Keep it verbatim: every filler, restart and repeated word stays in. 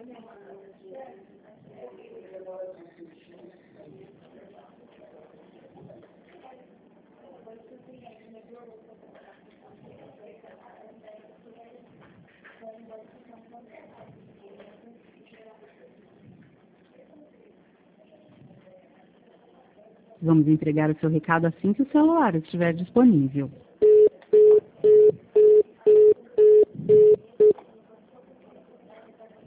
Vamos entregar o seu recado assim que o celular estiver disponível.